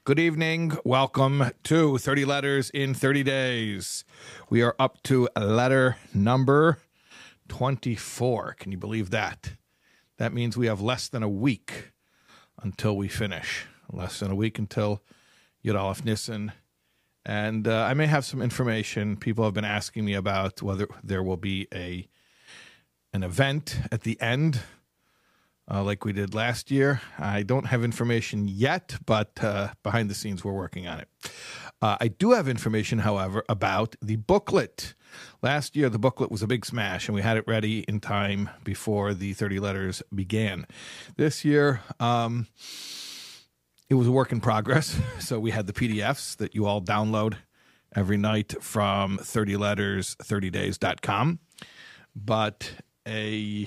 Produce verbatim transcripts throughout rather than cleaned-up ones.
Good evening. Welcome to thirty Letters in thirty Days. We are up to letter number twenty-four. Can you believe that? That means we have less than a week until we finish. Less than a week until Yud Aleph Nisan. And uh, I may have some information. People have been asking me about whether there will be a an event at the end, uh, like we did last year. I don't have information yet, but uh, behind the scenes, we're working on it. Uh, I do have information, however, about the booklet. Last year, the booklet was a big smash, and we had it ready in time before the thirty Letters began. This year, um, it was a work in progress, so we had the P D Fs that you all download every night from thirty letters thirty days dot com, but a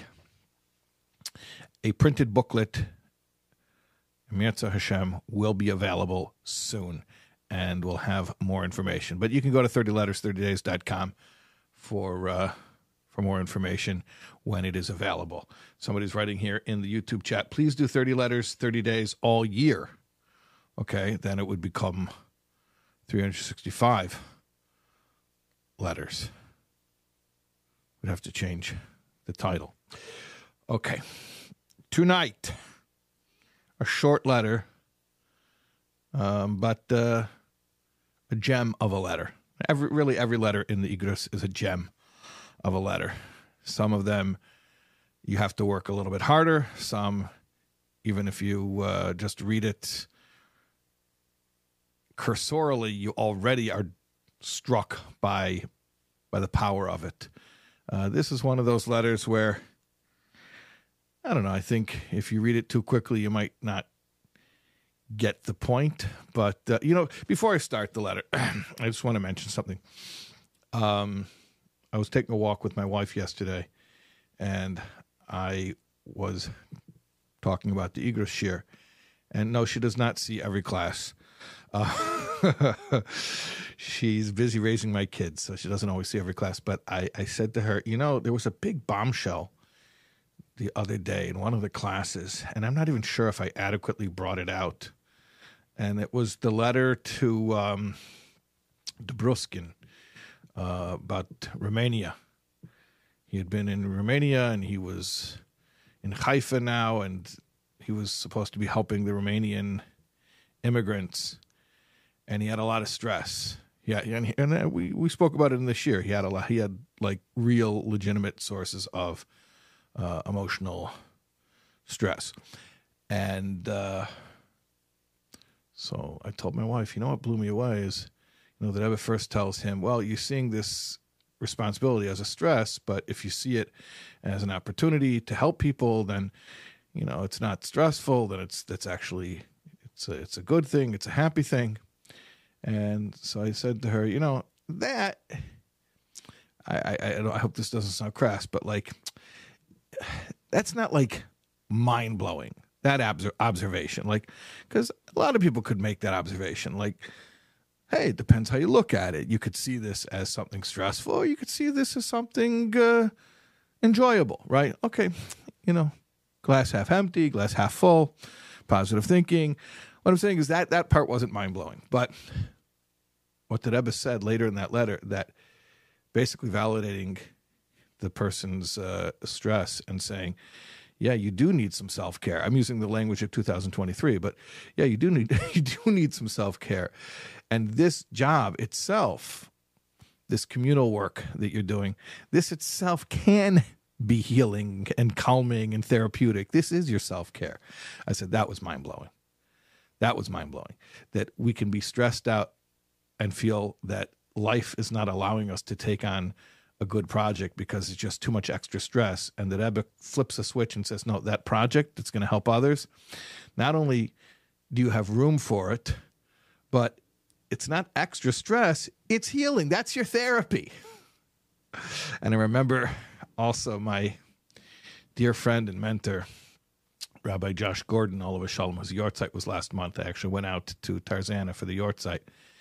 a printed booklet, Mirza Hashem, will be available soon, and we'll have more information. But you can go to thirty letters thirty days dot com for uh, for more information when it is available. Somebody's writing here in the YouTube chat, please do thirty letters, thirty days all year. Okay, then it would become three hundred sixty-five letters. We'd have to change the title. Okay, tonight, a short letter, um, but uh, a gem of a letter. Every, really, every letter in the Igros is a gem of a letter. Some of them you have to work a little bit harder. Some, even if you uh, just read it cursorily, you already are struck by by the power of it. Uh, this is one of those letters where, I don't know, I think if you read it too quickly, you might not get the point. But, uh, you know, before I start the letter, I just want to mention something. Um, I was taking a walk with my wife yesterday, and I was talking about the Igros Shir. And no, she does not see every class. Uh, she's busy raising my kids, so she doesn't always see every class. But I, I said to her, you know, there was a big bombshell the other day in one of the classes, and I'm not even sure if I adequately brought it out. And it was the letter to um, Dobruskin uh, about Romania. He had been in Romania, and he was in Haifa now, and he was supposed to be helping the Romanian immigrants, and he had a lot of stress. Yeah, and, and we, we spoke about it in this year. He had a lot. He had like real, legitimate sources of uh, emotional stress, and uh, so I told my wife, you know what blew me away is, you know, that Rebbe first tells him, well, you're seeing this responsibility as a stress, but if you see it as an opportunity to help people, then, you know, it's not stressful. Then it's that's actually it's a, it's a good thing. It's a happy thing. And so I said to her, you know, that, I, I, I hope this doesn't sound crass, but like, that's not like mind-blowing, that obs- observation. Like, because a lot of people could make that observation. Like, hey, it depends how you look at it. You could see this as something stressful, or you could see this as something uh, enjoyable, right? Okay, you know, glass half empty, glass half full, positive thinking. What I'm saying is that that part wasn't mind-blowing. But what the Rebbe said later in that letter, that basically validating the person's uh, stress and saying, yeah, you do need some self-care. I'm using the language of two thousand twenty-three, but yeah, you do need you do need some self-care. And this job itself, this communal work that you're doing, this itself can be healing and calming and therapeutic. This is your self-care. I said, that was mind-blowing. That was mind-blowing, that we can be stressed out and feel that life is not allowing us to take on a good project because it's just too much extra stress. And that Rebbe flips a switch and says, no, that project that's going to help others, not only do you have room for it, but it's not extra stress, it's healing. That's your therapy. And I remember also my dear friend and mentor, Rabbi Josh Gordon, all of a shalom, whose yortzeit was last month. I actually went out to Tarzana for the yortzeit.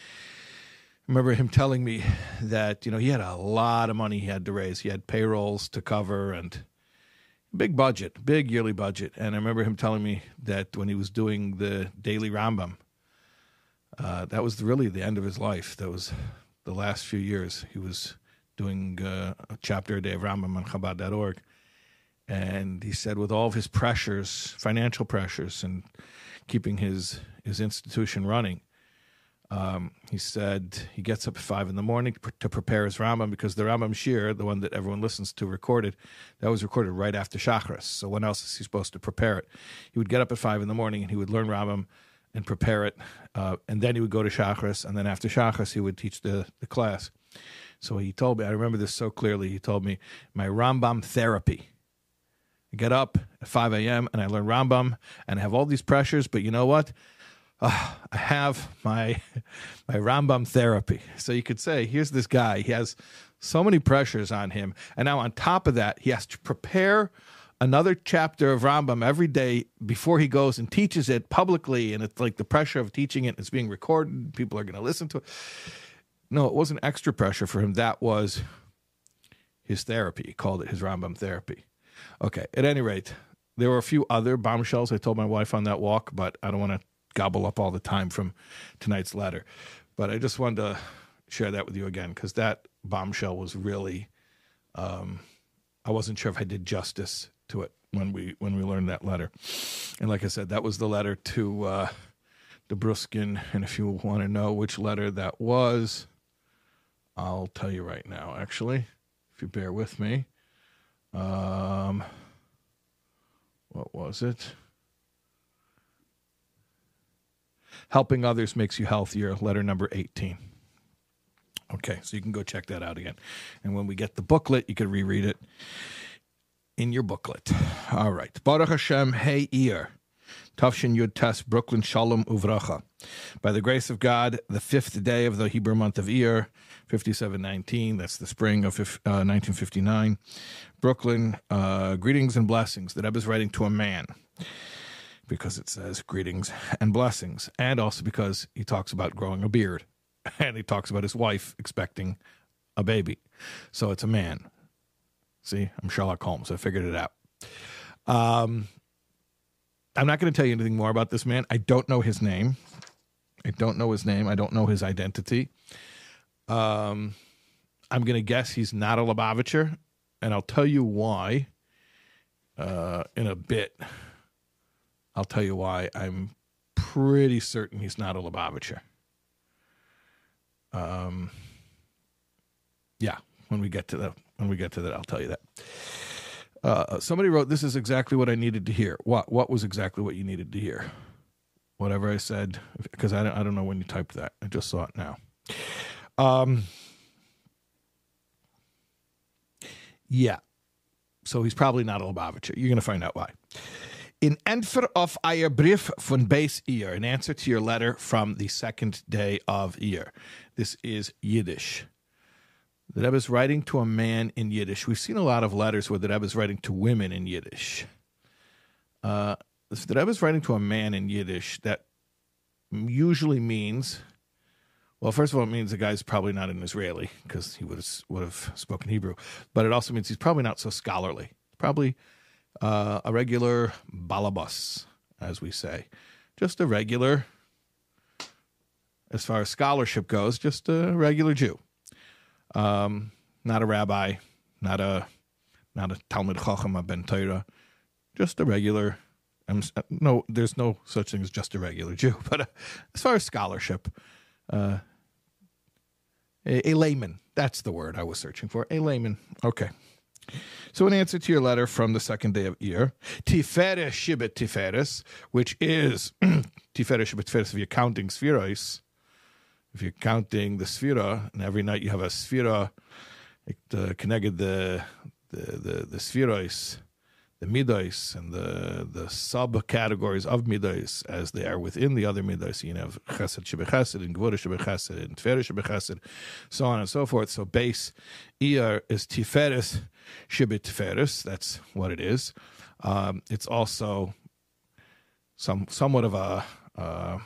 I remember him telling me that, you know, he had a lot of money he had to raise. He had payrolls to cover and big budget, big yearly budget. And I remember him telling me that when he was doing the daily Rambam, uh, that was really the end of his life. That was the last few years. He was doing uh, a chapter a day of Rambam on Chabad dot org. And he said with all of his pressures, financial pressures, and keeping his, his institution running, um, he said he gets up at five in the morning to prepare his Rambam, because the Rambam Shir, the one that everyone listens to recorded, that was recorded right after Shachris. So when else is he supposed to prepare it? He would get up at five in the morning and he would learn Rambam and prepare it. Uh, and then he would go to Shachris. And then after Shachris, he would teach the, the class. So he told me, I remember this so clearly, he told me, my Rambam therapy. I get up at five a.m. and I learn Rambam and I have all these pressures, but you know what? Uh, I have my my Rambam therapy. So you could say, here's this guy. He has so many pressures on him. And now on top of that, he has to prepare another chapter of Rambam every day before he goes and teaches it publicly. And it's like the pressure of teaching it is being recorded. People are going to listen to it. No, it wasn't extra pressure for him. That was his therapy. He called it his Rambam therapy. Okay, at any rate, there were a few other bombshells I told my wife on that walk, but I don't want to gobble up all the time from tonight's letter. But I just wanted to share that with you again, because that bombshell was really, um, I wasn't sure if I did justice to it when we when we learned that letter. And like I said, that was the letter to uh, Debruskin, and if you want to know which letter that was, I'll tell you right now, actually, if you bear with me. Um, what was it? Helping others makes you healthier, letter number eighteen. Okay, so you can go check that out again. And when we get the booklet, you can reread it in your booklet. All right. Baruch Hashem, Hey Ir, Tavshin Yud Tes, Brooklyn Shalom Uvracha. By the grace of God, the fifth day of the Hebrew month of Ir, fifty-seven nineteen, that's the spring of uh, nineteen fifty-nine. Brooklyn, uh, greetings and blessings. The Rebbe is writing to a man, because it says greetings and blessings, and also because he talks about growing a beard, and he talks about his wife expecting a baby. So it's a man. See, I'm Sherlock Holmes. I figured it out. Um, I'm not going to tell you anything more about this man. I don't know his name. I don't know his name. I don't know his identity. Um, I'm going to guess he's not a Lubavitcher, and I'll tell you why uh, in a bit. I'll tell you why. I'm pretty certain he's not a Lubavitcher. Um, yeah, when we get to that, when we get to that, I'll tell you that. Uh, somebody wrote, "This is exactly what I needed to hear." What? What was exactly what you needed to hear? Whatever I said, because I don't, I don't know when you typed that. I just saw it now. Um, yeah. So he's probably not a Lubavitcher. You're going to find out why. In Entfer of Eier Brief von Beis Ir, an answer to your letter from the second day of Ir. This is Yiddish. The Rebbe is writing to a man in Yiddish. We've seen a lot of letters where the Rebbe is writing to women in Yiddish. Uh, the Rebbe is writing to a man in Yiddish. That usually means, well, first of all, it means the guy's probably not an Israeli, because he would have, would have spoken Hebrew. But it also means he's probably not so scholarly. Probably uh, a regular balabas, as we say. Just a regular, as far as scholarship goes, just a regular Jew. Um, not a rabbi, not a not a Talmud Chacham, a Ben Torah, just a regular. Um, no, there's no such thing as just a regular Jew. But uh, as far as scholarship, uh, a, a layman. That's the word I was searching for. A layman. Okay. So in answer to your letter from the second day of Ir, Tiferes Shibet Tiferes, which is Tiferes Shibet Tiferes, if you're counting Spheros. If you're counting the Sphira, and every night you have a Sphira, the connected the the the the Spheros, the Midos, and the the subcategories of Midos as they are within the other Midos. You have Chesed Shebechesed and Gvura Shebechesed and Tiferes Shebechesed, so on and so forth. So base Ir is Tiferes Shebet Tiferes. That's what it is. Um, it's also some somewhat of a uh,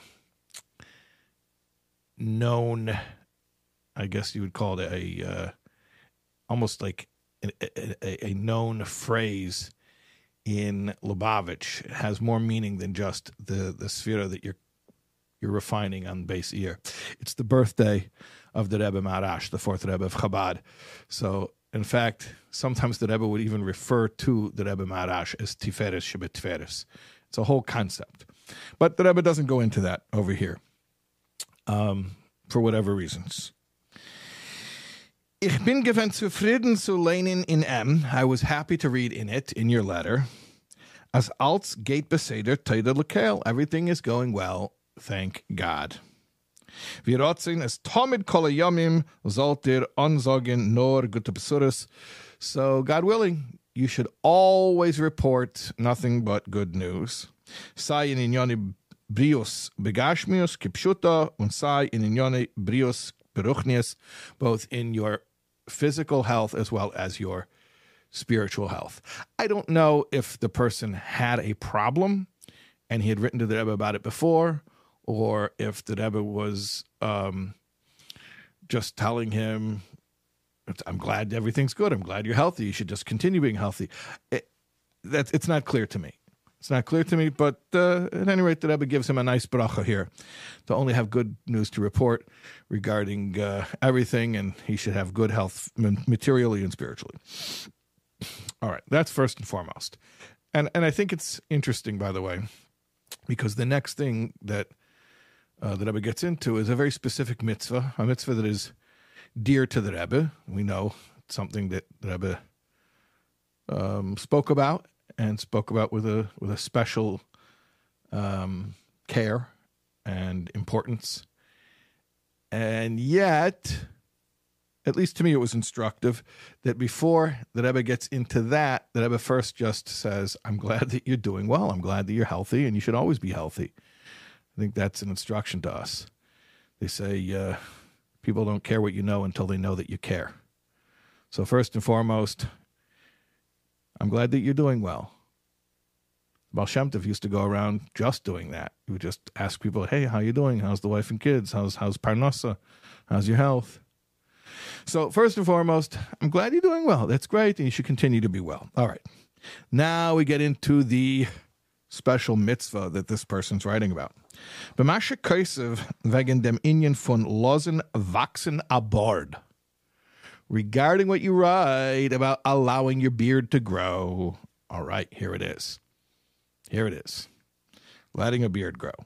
known, I guess you would call it a uh, almost like a, a, a known phrase in Lubavitch. It has more meaning than just the the sphera that you're you're refining on base year. It's the birthday of the Rebbe Maharash, the fourth Rebbe of Chabad. So, in fact, sometimes the Rebbe would even refer to the Rebbe Maharash as Tiferes Shebetiferes. It's a whole concept. But the Rebbe doesn't go into that over here, um, for whatever reasons. Ich bin gewinn zufrieden zu lehnen in M. I was happy to read in it, in your letter. As alts geht beseder teide lekel. Everything is going well, thank God. Wir rotzen es tomid kol hayomim sollt ihr ansagen nor gute besuras. So, God willing, you should always report nothing but good news. Sei in inyoni brios begashmios kipshuta und sei in inyoni brios beruchnius, both in your physical health as well as your spiritual health. I don't know if the person had a problem and he had written to the Rebbe about it before, or if the Rebbe was um, just telling him, I'm glad everything's good. I'm glad you're healthy. You should just continue being healthy. It, that, it's not clear to me. It's not clear to me, but uh, at any rate, the Rebbe gives him a nice bracha here to only have good news to report regarding uh, everything, and he should have good health materially and spiritually. All right, that's first and foremost. And and I think it's interesting, by the way, because the next thing that uh, the Rebbe gets into is a very specific mitzvah, a mitzvah that is dear to the Rebbe. We know it's something that the Rebbe um, spoke about, and spoke about with a with a special um, care and importance. And yet, at least to me, it was instructive that before the Rebbe gets into that, the Rebbe first just says, I'm glad that you're doing well. I'm glad that you're healthy, and you should always be healthy. I think that's an instruction to us. They say uh, people don't care what you know until they know that you care. So first and foremost, I'm glad that you're doing well. Baal Shem Tov used to go around just doing that. He would just ask people, hey, how you doing? How's the wife and kids? How's how's Parnassa? How's your health? So first and foremost, I'm glad you're doing well. That's great, and you should continue to be well. All right. Now we get into the special mitzvah that this person's writing about. B'mashe kosev wegen dem inyan von losen wachsen abord. Regarding what you write about allowing your beard to grow. All right, here it is. Here it is. Letting a beard grow.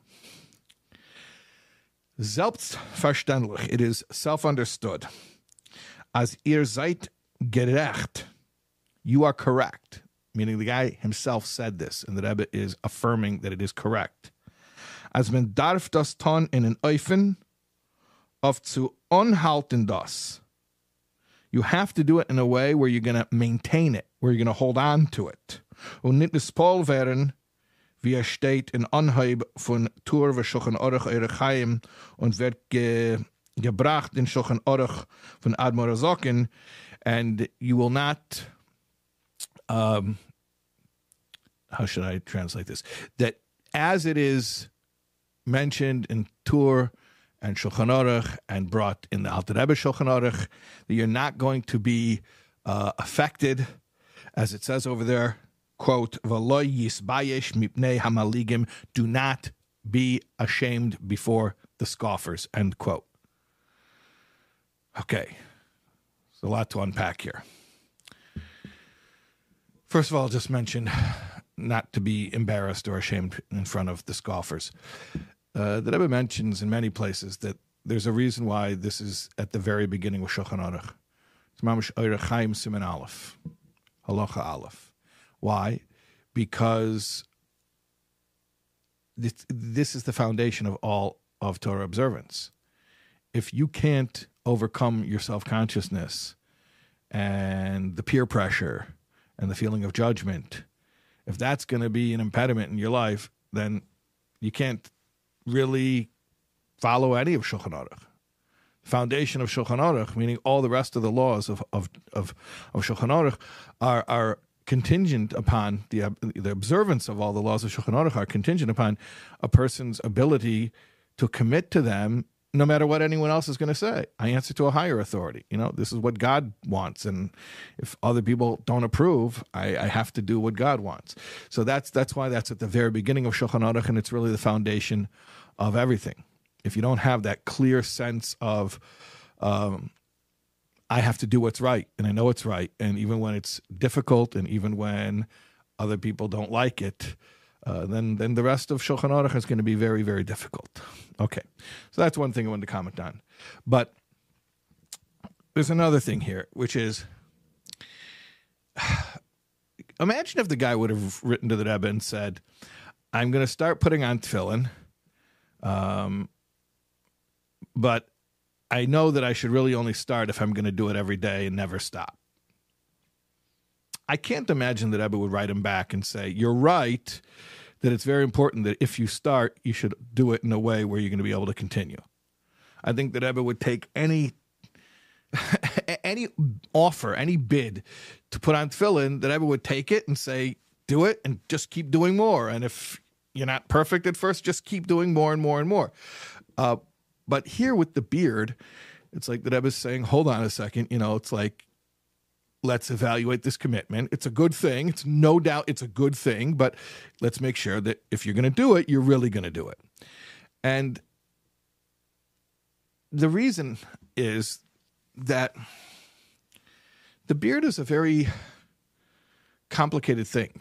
Selbstverständlich, it is self-understood. As ihr seid gerecht, you are correct. Meaning the guy himself said this, and the Rebbe is affirming that it is correct. As man darf das tun in an Eufen, of zu unhalten das. You have to do it in a way where you're going to maintain it, where you're going to hold on to it. Und nicht nespol werden, wie er steht in Anheib von Tur v'Shulchan Aruch Orach Chaim und wird ge, gebracht in Shulchan Aruch von Admor HaZaken, and you will not, um, how should I translate this? That as it is mentioned in Tur and Shulchan Aruch and brought in the Alter Rebbe Shulchan Aruch, that you're not going to be uh, affected, as it says over there, quote, V'lo yisbayesh mipnei hamaligim, do not be ashamed before the scoffers, end quote. Okay, there's a lot to unpack here. First of all, I'll just mention not to be embarrassed or ashamed in front of the scoffers. Uh, the Rebbe mentions in many places that there's a reason why this is at the very beginning of Shulchan Aruch. It's Mamash Orach Chaim Siman Aleph, Halacha Aleph. Why? Because this, this is the foundation of all of Torah observance. If you can't overcome your self-consciousness and the peer pressure and the feeling of judgment, if that's going to be an impediment in your life, then you can't really follow any of Shulchan Aruch. The foundation of Shulchan Aruch, meaning all the rest of the laws of of of, of Shulchan Aruch, are are contingent upon the the observance of all the laws of Shulchan Aruch are contingent upon a person's ability to commit to them, no matter what anyone else is going to say. I answer to a higher authority. You know, this is what God wants, and if other people don't approve, I, I have to do what God wants. So that's that's why that's at the very beginning of Shulchan Aruch, and it's really the foundation of everything. If you don't have that clear sense of, um, I have to do what's right, and I know it's right, and even when it's difficult, and even when other people don't like it, uh, then then the rest of Shulchan Aruch is going to be very, very difficult. Okay, so that's one thing I wanted to comment on. But there's another thing here, which is, imagine if the guy would have written to the Rebbe and said, I'm going to start putting on tefillin, um, but I know that I should really only start if I'm going to do it every day and never stop. I can't imagine that Rebbe would write him back and say, you're right, that it's very important that if you start, you should do it in a way where you're going to be able to continue. I think that Rebbe would take any any offer, any bid to put on tefillin, that Rebbe would take it and say, do it and just keep doing more. And if you're not perfect at first, just keep doing more and more and more. Uh, but here with the beard, it's like the Rebbe is saying, hold on a second, you know, it's like, let's evaluate this commitment. It's a good thing. It's no doubt it's a good thing, but let's make sure that if you're going to do it, you're really going to do it. And the reason is that the beard is a very complicated thing.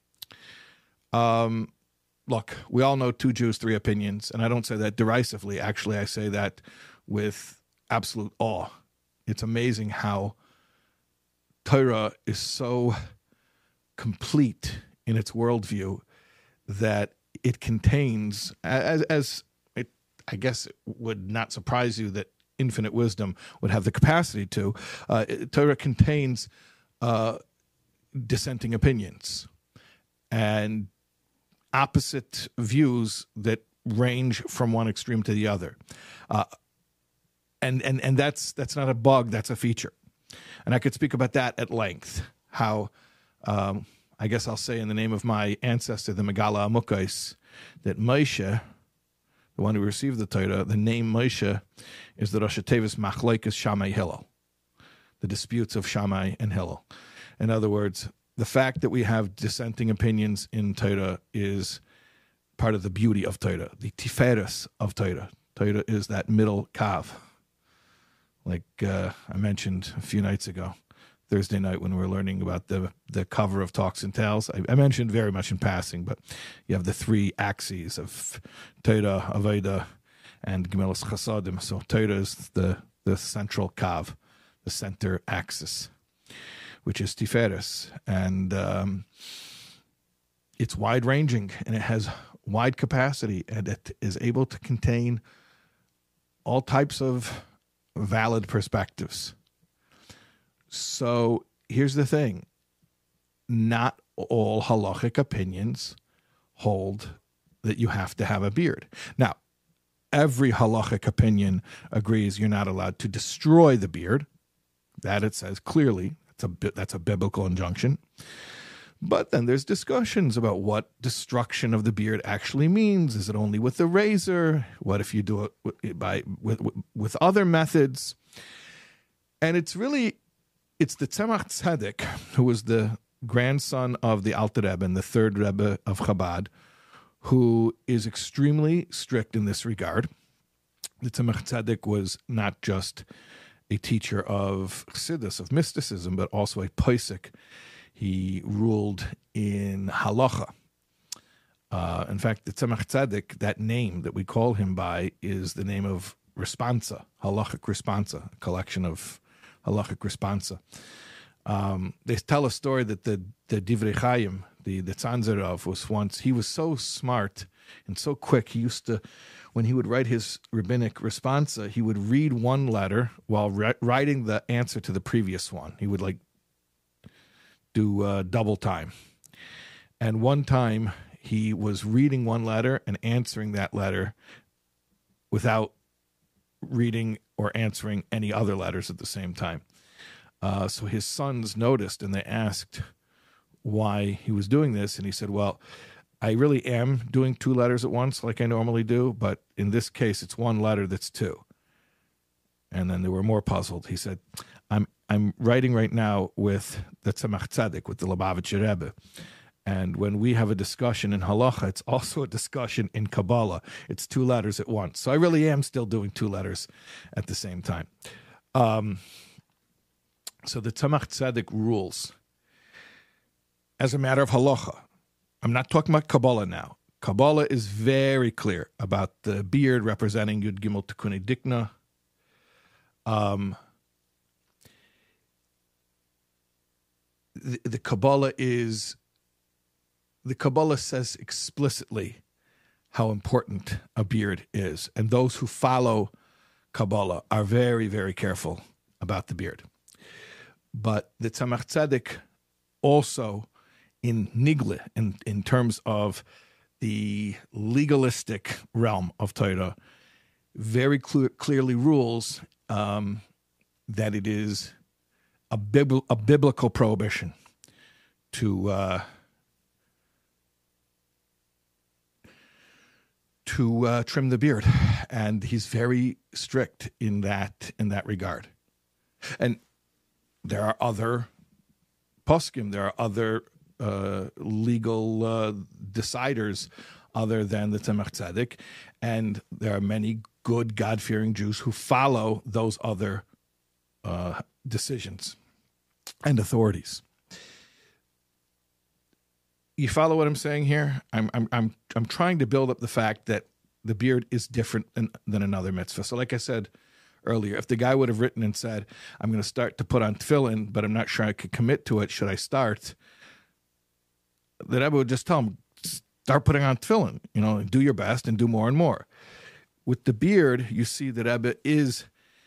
Um, look, we all know two Jews, three opinions, and I don't say that derisively. Actually, I say that with absolute awe. It's amazing how Torah is so complete in its worldview that it contains, as, as it, I guess it would not surprise you that infinite wisdom would have the capacity to, uh, Torah contains uh, dissenting opinions and opposite views that range from one extreme to the other. Uh, and and and that's that's not a bug, that's a feature. And I could speak about that at length, how, um, I guess I'll say in the name of my ancestor, the Megala Amukais, that Moshe, the one who received the Torah, the name Moshe is the Rosh Tevis Machlokes Shammai Hillel, the disputes of Shammai and Hillel. In other words, the fact that we have dissenting opinions in Torah is part of the beauty of Torah, the tiferes of Torah. Torah is that middle kav. Like uh, I mentioned a few nights ago, Thursday night when we were learning about the the cover of Talks and Tales. I, I mentioned very much in passing, but you have the three axes of Torah, Avodah, and Gemilas Chasadim. So Torah is the, the central kav, the center axis, which is Tiferes. And um, it's wide-ranging, and it has wide capacity, and it is able to contain all types of valid perspectives. So here's the thing. Not all halachic opinions hold that you have to have a beard. Now, every halachic opinion agrees you're not allowed to destroy the beard. That it says clearly. That's a, that's a biblical injunction. But then there's discussions about what destruction of the beard actually means. Is it only with the razor? What if you do it by with with other methods? And it's really, it's the Tzemach Tzedek, who was the grandson of the Alter Rebbe and the third Rebbe of Chabad, who is extremely strict in this regard. The Tzemach Tzedek was not just a teacher of Chassidus, of mysticism, but also a posek. He ruled in halacha. Uh, in fact, the Tzemach Tzedek, that name that we call him by, is the name of responsa, halachic responsa, a collection of halachic responsa. Um, they tell a story that the, the Divrei Chaim, the, the Tzanzerov, was once, he was so smart and so quick, he used to, when he would write his rabbinic responsa, he would read one letter while ri- writing the answer to the previous one. He would like do uh, double time. And one time he was reading one letter and answering that letter without reading or answering any other letters at the same time. Uh, so his sons noticed and they asked why he was doing this. And he said, well, I really am doing two letters at once like I normally do, but in this case, it's one letter that's two. And then they were more puzzled. He said, I'm I'm writing right now with the Tzemach Tzedek, with the Lubavitcher Rebbe. And when we have a discussion in halacha, it's also a discussion in Kabbalah. It's two letters at once. So I really am still doing two letters at the same time. Um, so the Tzemach Tzedek rules, as a matter of halacha, I'm not talking about Kabbalah now. Kabbalah is very clear about the beard representing Yud Gimel Tikkun Dikna. Um, the, the Kabbalah is... The Kabbalah says explicitly how important a beard is. And those who follow Kabbalah are very, very careful about the beard. But the Tzemach Tzedek also in Nigle, in, in terms of the legalistic realm of Torah, very clear, clearly rules um, that it is a, bibl- a biblical prohibition to... Uh, to uh, trim the beard, and he's very strict in that in that regard. And there are other poskim, there are other uh, legal uh, deciders other than the Tzemach Tzedek, and there are many good God-fearing Jews who follow those other uh, decisions and authorities. You follow what I'm saying here? I'm I'm I'm I'm trying to build up the fact that the beard is different than, than another mitzvah. So, like I said earlier, if the guy would have written and said, "I'm going to start to put on tefillin, but I'm not sure I could commit to it. Should I start?" The Rebbe would just tell him, "Start putting on tefillin. You know, do your best and do more and more." With the beard, you see that Rebbe is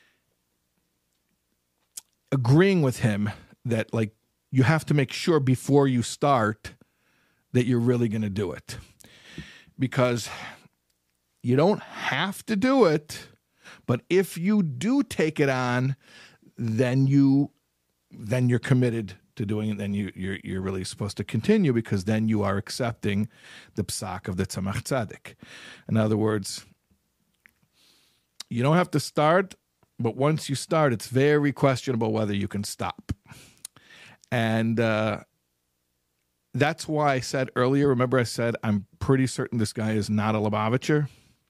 agreeing with him that, like, you have to make sure before you start that you're really going to do it, because you don't have to do it, but if you do take it on, then you then you're committed to doing it. Then you you're you're really supposed to continue, because then you are accepting the psak of the Tzemach Tzedek. In other words, you don't have to start, but once you start, it's very questionable whether you can stop. And uh, that's why I said earlier, remember I said, I'm pretty certain this guy is not a Lubavitcher.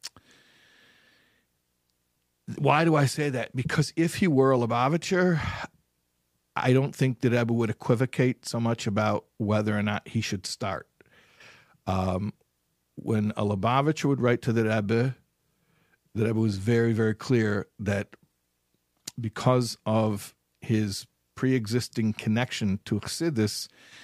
Why do I say that? Because if he were a Lubavitcher, I don't think that Rebbe would equivocate so much about whether or not he should start. Um, when a Lubavitcher would write to the Rebbe, the Rebbe was very, very clear that because of his pre-existing connection to Chassidus,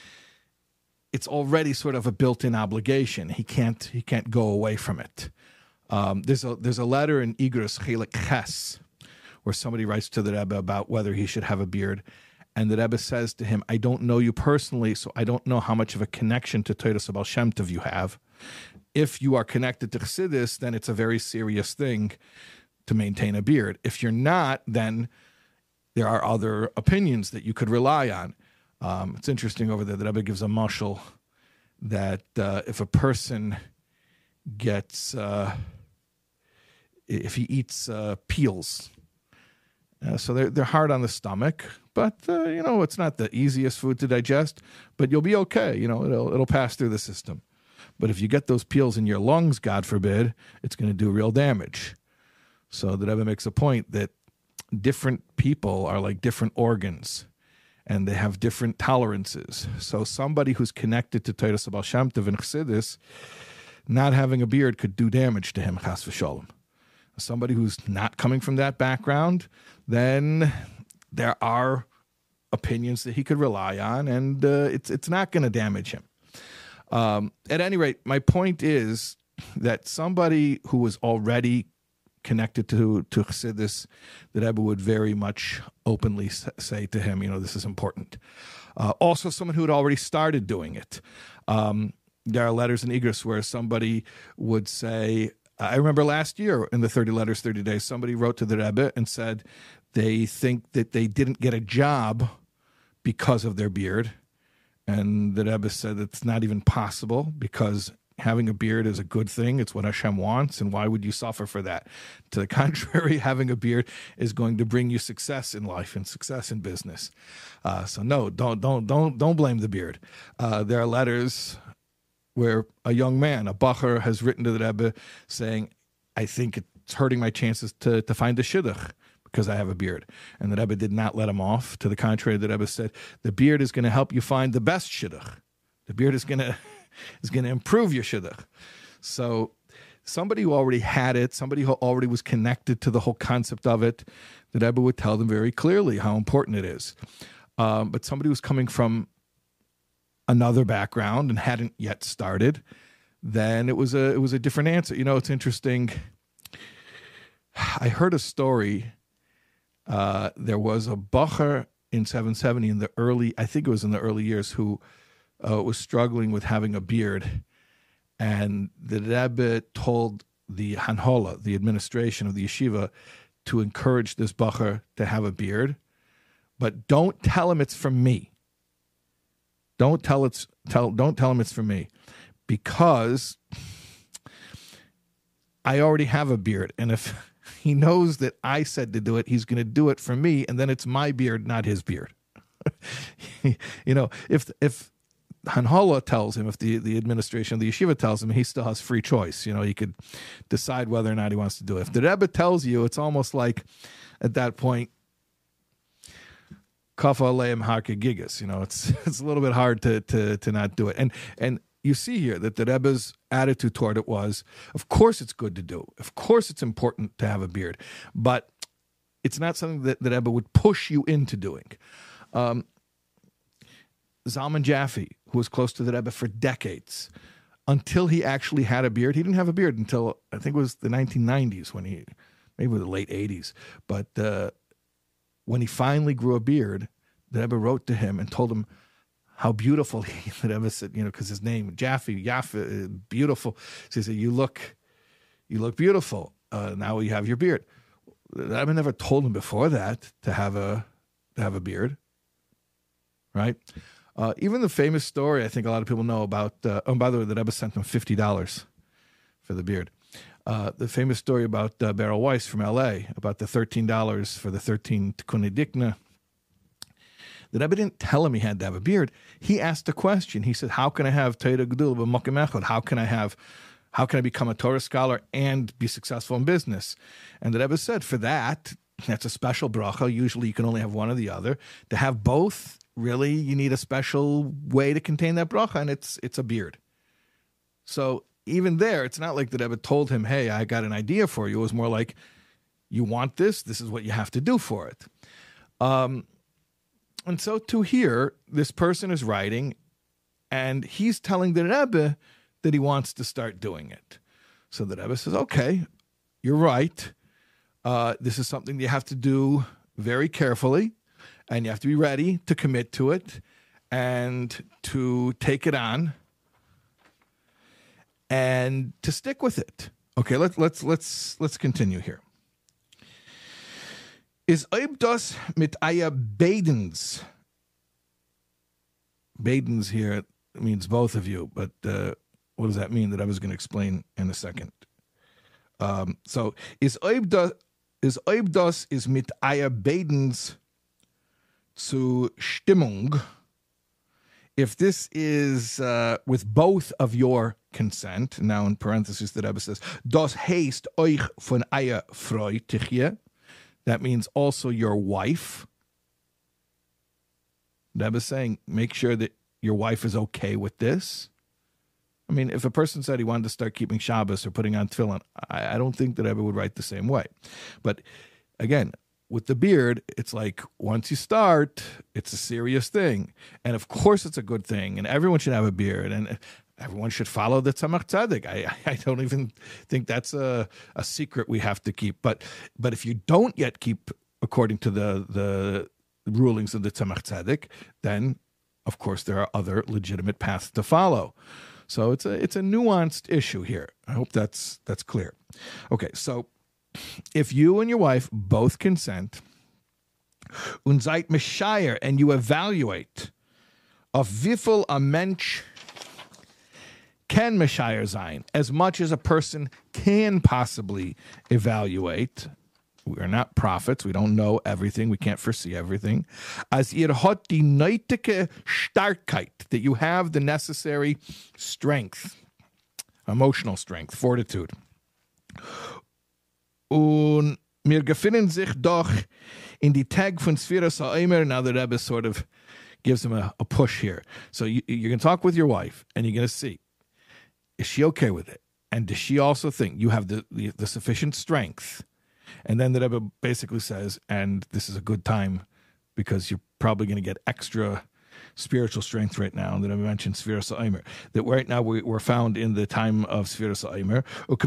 it's already sort of a built-in obligation. He can't he can't go away from it. Um, there's a there's a letter in Igros Chelik Ches where somebody writes to the Rebbe about whether he should have a beard, and the Rebbe says to him, "I don't know you personally, so I don't know how much of a connection to Toras Baal Shem Tov you have. If you are connected to Chassidus, then it's a very serious thing to maintain a beard. If you're not, then there are other opinions that you could rely on." Um, it's interesting over there that Rebbe gives a mashal that uh, if a person gets, uh, if he eats uh, peels, uh, so they're, they're hard on the stomach, but, uh, you know, it's not the easiest food to digest, but you'll be okay. You know, it'll, it'll pass through the system. But if you get those peels in your lungs, God forbid, it's going to do real damage. So the Rebbe makes a point that different people are like different organs, and they have different tolerances. So somebody who's connected to Toras Baal Shem Tov and Chassidus, not having a beard could do damage to him, chas v'sholem. Somebody who's not coming from that background, then there are opinions that he could rely on, and uh, it's it's not going to damage him. Um, at any rate, my point is that somebody who was already connected to to Chassidus, that Rebbe would very much openly say to him, you know, this is important. Uh, also, someone who had already started doing it. Um, there are letters in Igros where somebody would say, I remember last year in the thirty letters, thirty days, somebody wrote to the Rebbe and said they think that they didn't get a job because of their beard. And the Rebbe said it's not even possible, because having a beard is a good thing. It's what Hashem wants, and why would you suffer for that? To the contrary, having a beard is going to bring you success in life and success in business. Uh, so no, don't don't don't don't blame the beard. Uh, there are letters where a young man, a bacher, has written to the Rebbe saying, "I think it's hurting my chances to to find a shidduch because I have a beard." And the Rebbe did not let him off. To the contrary, the Rebbe said, "The beard is going to help you find the best shidduch. The beard is going to." is going to improve your shidduch. So somebody who already had it, somebody who already was connected to the whole concept of it, the Rebbe would tell them very clearly how important it is. Um, but somebody who's coming from another background and hadn't yet started, then it was a it was a different answer. You know, it's interesting. I heard a story. Uh, there was a bacher in seven seventy in the early, I think it was in the early years, who Uh, was struggling with having a beard, and the Rebbe told the Hanhola, the administration of the yeshiva, to encourage this bacher to have a beard, but don't tell him it's from me. Don't tell it's tell don't tell him it's from me, because I already have a beard, and if he knows that I said to do it, he's going to do it for me, and then it's my beard, not his beard. You know, if if Hanhola tells him, if the, the administration of the yeshiva tells him, he still has free choice. You know, he could decide whether or not he wants to do it. If the Rebbe tells you, it's almost like at that point, kafa aleim haka gigas. You know, it's it's a little bit hard to to to not do it. And and you see here that the Rebbe's attitude toward it was, of course it's good to do. Of course it's important to have a beard, but it's not something that the Rebbe would push you into doing. Um, Zalman Jaffe, who was close to the Rebbe for decades, until he actually had a beard. He didn't have a beard until, I think it was the nineteen nineties, when he, maybe the late eighties. But uh, when he finally grew a beard, the Rebbe wrote to him and told him how beautiful he, the Rebbe said, you know, because his name, Jaffe, Jaffe, beautiful. So he said, you look, you look beautiful. Uh, now you have your beard. The Rebbe never told him before that to have a, to have a beard, right? Uh, even the famous story, I think a lot of people know about, uh, oh, by the way, the Rebbe sent him fifty dollars for the beard. Uh, the famous story about uh, Beryl Weiss from L A, about the thirteen dollars for the thirteen Tikkunei Dikna. The Rebbe didn't tell him he had to have a beard. He asked a question. He said, how can I have Torah Gedula b'Mokem Echad? How can I have, how can I become a Torah scholar and be successful in business? And the Rebbe said, for that, that's a special bracha. Usually you can only have one or the other. To have both, really, you need a special way to contain that bracha, and it's it's a beard. So even there, it's not like the Rebbe told him, hey, I got an idea for you. It was more like, you want this? This is what you have to do for it. Um, and so to here, this person is writing, and he's telling the Rebbe that he wants to start doing it. So the Rebbe says, okay, you're right. Uh, this is something you have to do very carefully, and you have to be ready to commit to it and to take it on and to stick with it. Okay, let's let's let's let's continue here. Is oibdos mit aya beidens? Beidens here means both of you, but uh, what does that mean? That I was going to explain in a second. Um, so is oibdos is oibdos is mit aya beidens zu Stimmung? If this is uh, with both of your consent, now in parentheses the Rebbe says, das heißt euch von eurer Frau tichje, that means also your wife. The Rebbe is saying, make sure that your wife is okay with this. I mean, if a person said he wanted to start keeping Shabbos or putting on tefillin, I, I don't think that Rebbe would write the same way. But again, with the beard, it's like once you start, it's a serious thing. And of course it's a good thing. And everyone should have a beard. And everyone should follow the Tzemach Tzedek. I, I don't even think that's a, a secret we have to keep. But but if you don't yet keep according to the, the rulings of the Tzemach Tzedek, then, of course, there are other legitimate paths to follow. So it's a it's a nuanced issue here. I hope that's that's clear. Okay, so if you and your wife both consent, und seid mishayer, and you evaluate of wiffel a mensch Ken Meshayer Zayin, as much as a person can possibly evaluate. We are not prophets. We don't know everything. We can't foresee everything. As ihr hat die nötige Starkheit, that you have the necessary strength, emotional strength, fortitude. Und mir gefinden sich doch in die Tag von Sfiras HaOmer. Now the Rebbe sort of gives him a, a push here. So you, you're going to talk with your wife, and you're going to see, is she okay with it? And does she also think you have the, the, the sufficient strength? And then the Rebbe basically says, and this is a good time because you're probably going to get extra spiritual strength right now. And then I mentioned Sfiras HaOmer, that right now we, we're found in the time of Sfiras HaOmer.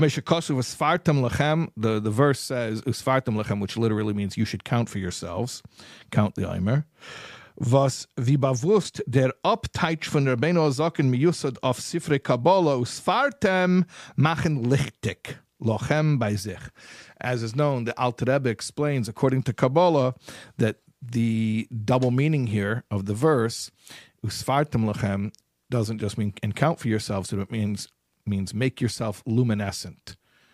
The, the verse says, Usfartam lechem, which literally means you should count for yourselves, count the Omer. Was wie bewusst der Abteich von Rabbeinu Azaken miyusad auf Sifrei Kabbalah Usfartem machen lichtig. Lochem bei sich. As is known, the Alter Rebbe explains, according to Kabbalah, that the double meaning here of the verse, usfartem lochem, doesn't just mean and count for yourselves, but it means means make yourself luminescent.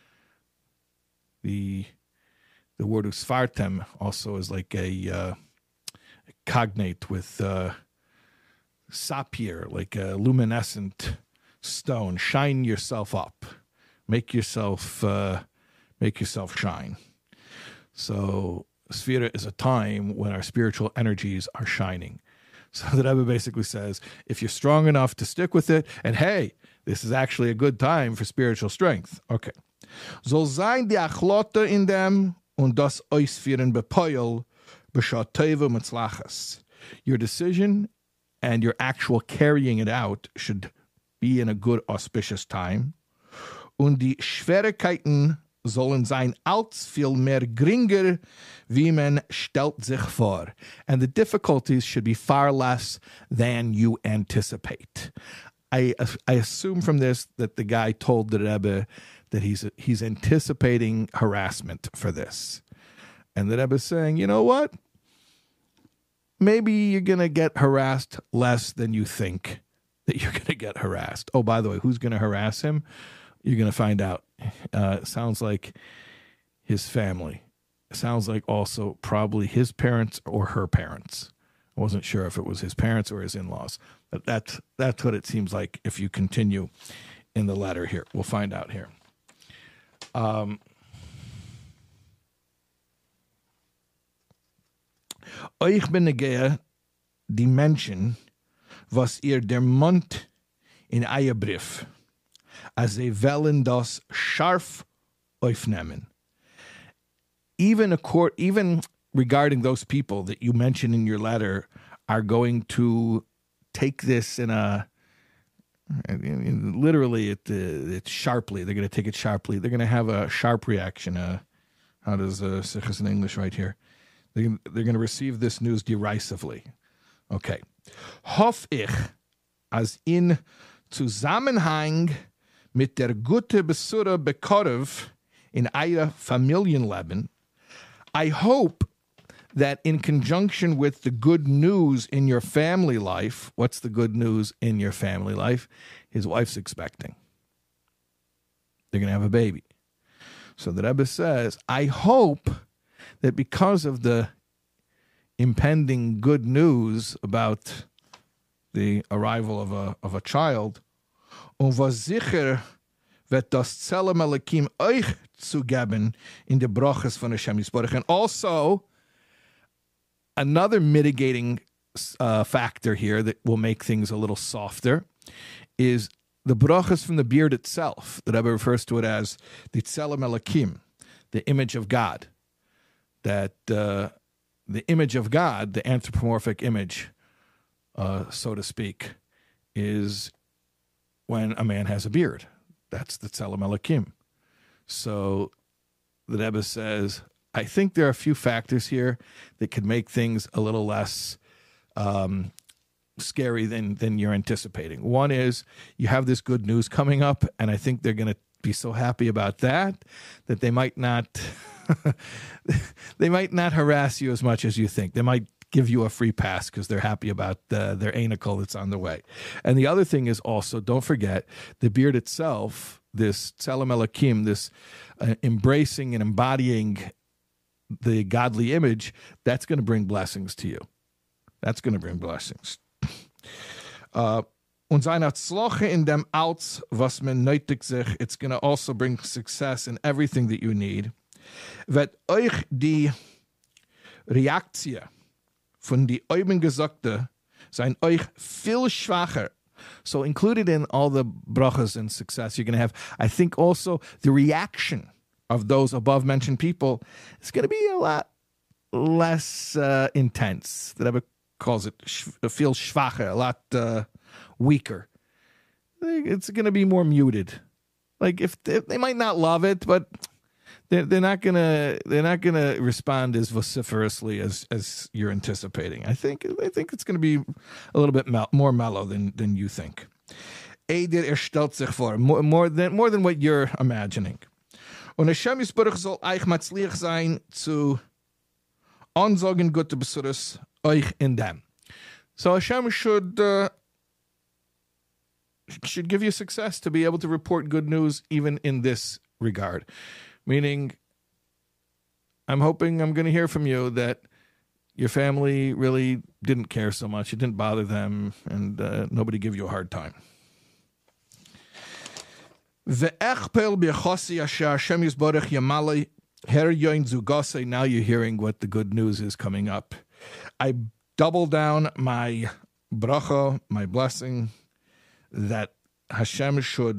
The the word usfartem also is like a, uh, a cognate with uh, sapphire, like a luminescent stone. Shine yourself up. Make yourself, uh, make yourself shine. So Sfira is a time when our spiritual energies are shining. So the Rebbe basically says, if you're strong enough to stick with it, and hey, this is actually a good time for spiritual strength. Okay. Soll sein die Achlote in dem und das Ausführen bepoil b'shat teva mitzlachas. Your decision and your actual carrying it out should be in a good auspicious time. Und die Schwierigkeiten sollen sein als viel mehr geringer, wie man stellt sich vor. And the difficulties should be far less than you anticipate. I I assume from this that the guy told the Rebbe that he's he's anticipating harassment for this. And the Rebbe is saying, you know what? Maybe you're going to get harassed less than you think that you're going to get harassed. Oh, by the way, who's going to harass him? You're going to find out. Uh, it sounds like his family. It sounds like also probably his parents or her parents. I wasn't sure if it was his parents or his in-laws. But that's, that's what it seems like if you continue in the letter here. We'll find out here. Um, Euch benegea die Menschen, was ihr der Mund in euer Brief, as they wollen das scharf aufnehmen. Even a court, even regarding those people that you mentioned in your letter, are going to take this in a in, literally it uh, it's sharply. They're going to take it sharply. They're going to have a sharp reaction. Uh, how does uh, Sichas in English right here? They're, they're going to receive this news derisively. Okay. Hoff ich, as in Zusammenhang mit der gute Besura Bekorov in euer Familienleben, I hope that in conjunction with the good news in your family life, what's the good news in your family life? His wife's expecting. They're going to have a baby. So the Rebbe says, I hope that because of the impending good news about the arrival of a of a child, und was sicher wird das Tzelem Elokim euch zugeben in the brachas von Hashem Yisborach. And also, another mitigating uh, factor here that will make things a little softer is the brachas from the beard itself. The Rebbe refers to it as the Tzelem Elokim, the image of God. That uh, the image of God, the anthropomorphic image, uh, so to speak, is when a man has a beard. That's the Tzelem Elokim. So the Rebbe says, I think there are a few factors here that could make things a little less um, scary than, than you're anticipating. One is you have this good news coming up, and I think they're going to be so happy about that that they might not they might not harass you as much as you think. They might give you a free pass because they're happy about uh, their anicle that's on the way. And the other thing is also, don't forget, the beard itself, this Tzelem Elokim, this uh, embracing and embodying the godly image, that's going to bring blessings to you. That's going to bring blessings. Uh, Und seine Tzloche in dem Alts, was man nötig sich, it's going to also bring success in everything that you need. Wird euch die Reaktie von die oben Gesagte sein euch viel schwacher. So included in all the brachas and success you're going to have, I think also the reaction of those above mentioned people is going to be a lot less uh, intense. The Rebbe calls it feel schwacher, a lot uh, weaker. It's going to be more muted. Like if they, they might not love it, but they're, they're not gonna they're not gonna respond as vociferously as as you're anticipating. I think I think it's going to be a little bit mel- more mellow than than you think. Eder erstellt sich vor, more, more than more than what you're imagining. Und Hashem Yisborach soll euch matzliach sein zu ansagen gute Besuras euch in them. So Hashem should uh, should give you success to be able to report good news even in this regard. Meaning, I'm hoping I'm going to hear from you that your family really didn't care so much, it didn't bother them, and uh, nobody gave you a hard time. Now you're hearing what the good news is coming up. I double down my bracha, my blessing, that Hashem should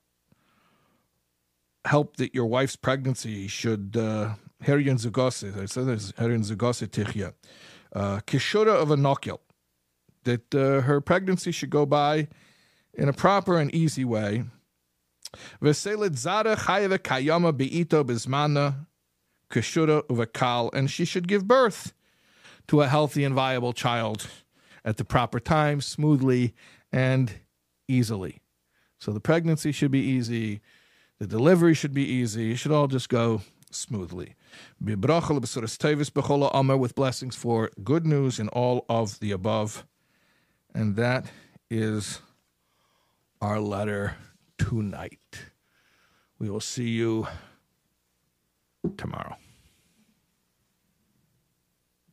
help that your wife's pregnancy should Herion Zugose, I said there's Herion Zugose Tichya, Kishura of a Nokil, that uh, her pregnancy should go by in a proper and easy way. Veselet Zara Chayeva Kayama Beito Bismana Kishura Uvakal, and she should give birth to a healthy and viable child at the proper time, smoothly and easily. So the pregnancy should be easy, the delivery should be easy, it should all just go smoothly. With blessings for good news in all of the above. And that is our letter tonight. We will see you tomorrow.